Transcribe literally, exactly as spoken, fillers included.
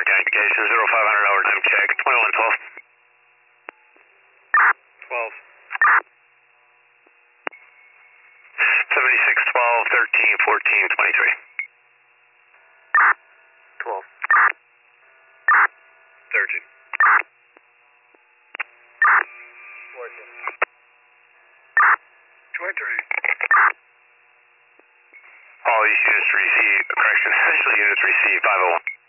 identification, zero five hundred hour time check, twenty-one twelve. twelve. seventy-six twelve, thirteen, fourteen, twenty-three. twelve. thirteen. fourteen. twenty-three. All these units receive, correction, essential units receive five oh one.